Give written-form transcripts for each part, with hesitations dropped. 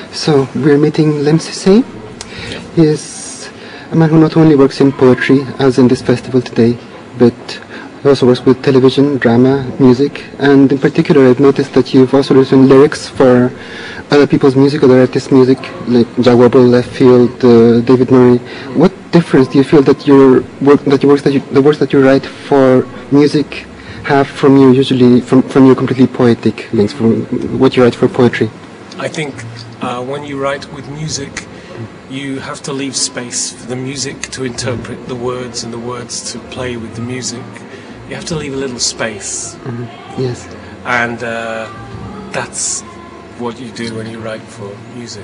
So we're meeting Lemn Sissay. He is a man who not only works in poetry, as in this festival today, but he also works with television, drama, music, and in particular I've noticed that you've also written lyrics for other people's music, other artists' music, like Jack Webber, Left Field, David Murray. What difference do you feel that the works that you write for music have from your completely poetic links, from what you write for poetry? I think when you write with music, you have to leave space for the music to interpret the words and the words to play with the music. You have to leave a little space. Mm-hmm. Yes. And that's what you do when you write for music.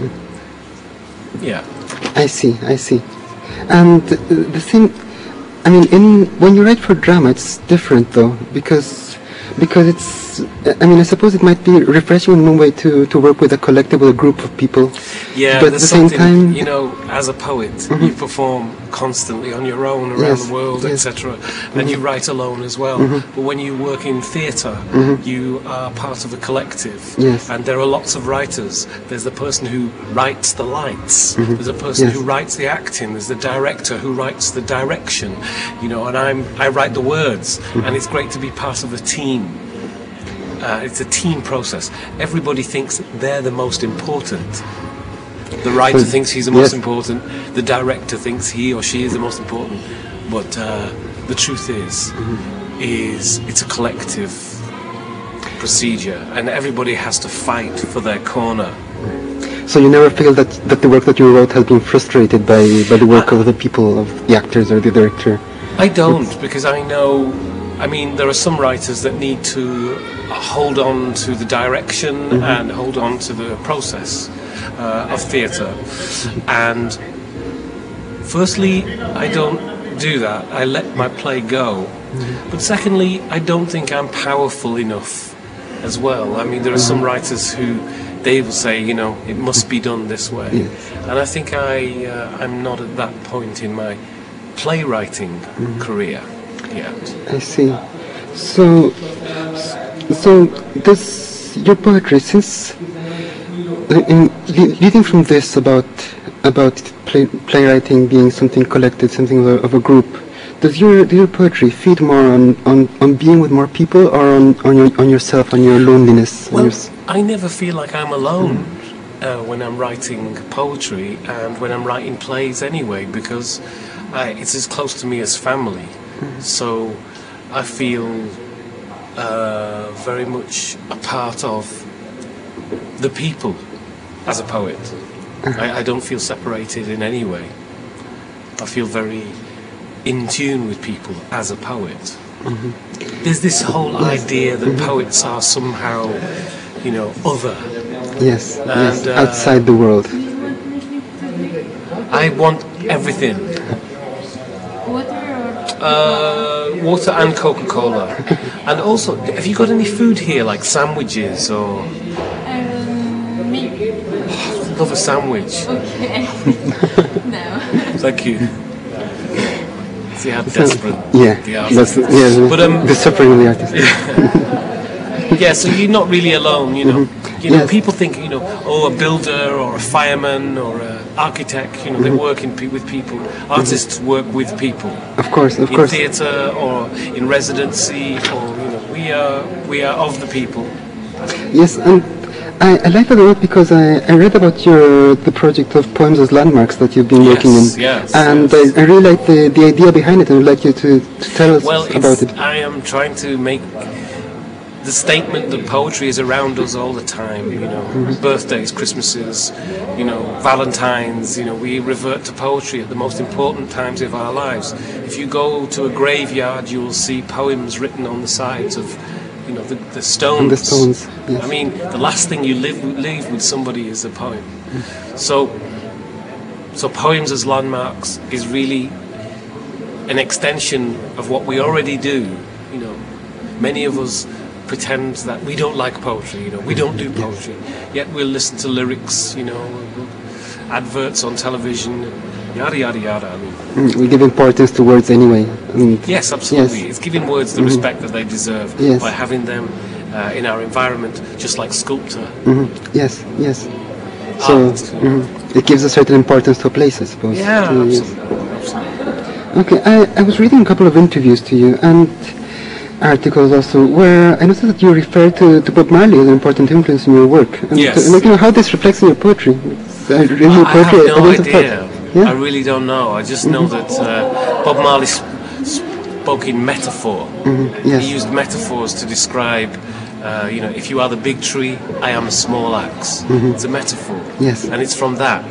Yeah. I see. And the thing, I mean, when you write for drama, it's different though, because it's, I mean, I suppose it might be refreshing in one way to work with a collective, with a group of people. Yeah, but at the same time, you know, as a poet, you perform constantly on your own around the world, etc. And you write alone as well. But when you work in theatre, you are part of a collective. Yes. And there are lots of writers. There's the person who writes the lights. There's a person who writes the acting. There's the director who writes the direction. You know, and I write the words. And it's great to be part of a team. It's a team process. Everybody thinks they're the most important. The writer thinks he's the most important. The director thinks he or she is the most important. But the truth is it's a collective procedure, and everybody has to fight for their corner. So you never feel that the work that you wrote has been frustrated by the work of the people, of the actors or the director? I don't, because I know. I mean, there are some writers that need to hold on to the direction and hold on to the process of theatre. And firstly, I don't do that. I let my play go. But secondly, I don't think I'm powerful enough as well. I mean, there are some writers who they will say, you know, it must be done this way. And I think I'm not at that point in my playwriting career yet. I see. So does your poetry, since leading from this about playwriting being something collective, something of a group, does your poetry feed more on being with more people, or on yourself, on your loneliness? Well, I never feel like I'm alone when I'm writing poetry and when I'm writing plays anyway, because it's as close to me as family. So I feel very much a part of the people as a poet. I don't feel separated in any way. I feel very in tune with people as a poet. There's this whole idea that poets are somehow, you know, other. Yes, outside the world. I want everything. Water and Coca-Cola. And also, have you got any food here, like sandwiches or? Me. I love a sandwich. Okay. No. Thank you. See how desperate the artist is. But the suffering of the artist. Yeah, so you're not really alone, you know. You know, people think, you know, oh, a builder or a fireman or an architect, you know, they work with people. Artists work with people. Of course. In theatre or in residency, or, you know, we are of the people. Yes, and I like that a lot, because I read about the project of Poems as Landmarks that you've been working in. And I really like the idea behind it, and I'd like you to tell us about it. I am trying to make the statement that poetry is around us all the time, you know, birthdays, Christmases, you know, Valentine's, you know, we revert to poetry at the most important times of our lives. If you go to a graveyard, you will see poems written on the sides of, you know, the stones. The stones, yes. I mean, the last thing you leave with somebody is a poem. So Poems as Landmarks is really an extension of what we already do, you know. Many of us pretend that we don't like poetry, you know, we don't do poetry, yet we'll listen to lyrics, you know, adverts on television, yada yada yada. I mean, we give importance to words anyway. Yes, absolutely. It's giving words the respect that they deserve by having them in our environment, just like sculpture. Yes. So art. it gives a certain importance to a place, I suppose. Yeah, Yes. absolutely. Okay, I was reading a couple of interviews to you and articles also where I noticed that you refer to Bob Marley as an important influence in your work. And Yes. like, you know, how this reflects in your poetry. In your I poetry, have no wouldn't have idea. thought. Yeah? I really don't know. I just know that Bob Marley spoke in metaphor. Yes. He used metaphors to describe, if you are the big tree, I am a small axe. It's a metaphor. Yes. And it's from that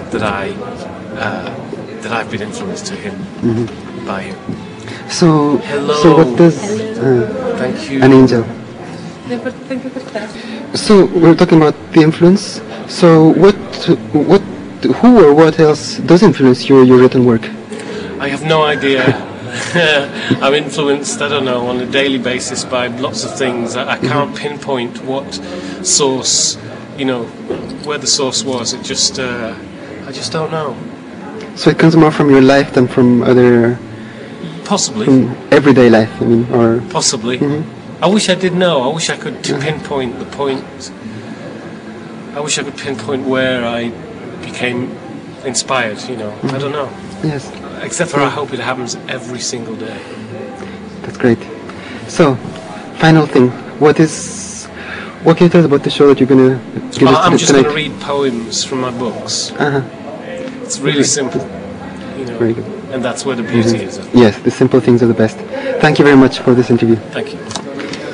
that I've been influenced to him by him. So, Hello. so what does Thank you. an angel? Thank you for that. So we're talking about the influence. So who or what else does influence your written work? I have no idea. I'm influenced, I don't know, on a daily basis by lots of things. I can't pinpoint what source, where the source was. It just, I just don't know. So it comes more from your life than from other, Possibly. from everyday life. I mean, or Possibly. I wish I did know. I wish I could pinpoint the point. I wish I could pinpoint where I became inspired, I don't know. yes, Except for I hope it happens every single day. that's great. So, final thing. What can you tell us about the show that you're gonna give us I'm just tonight? going to read poems from my books. Uh-huh. It's really simple, Very good. and that's where the beauty is. Yes, the simple things are the best. Thank you very much for this interview. Thank you.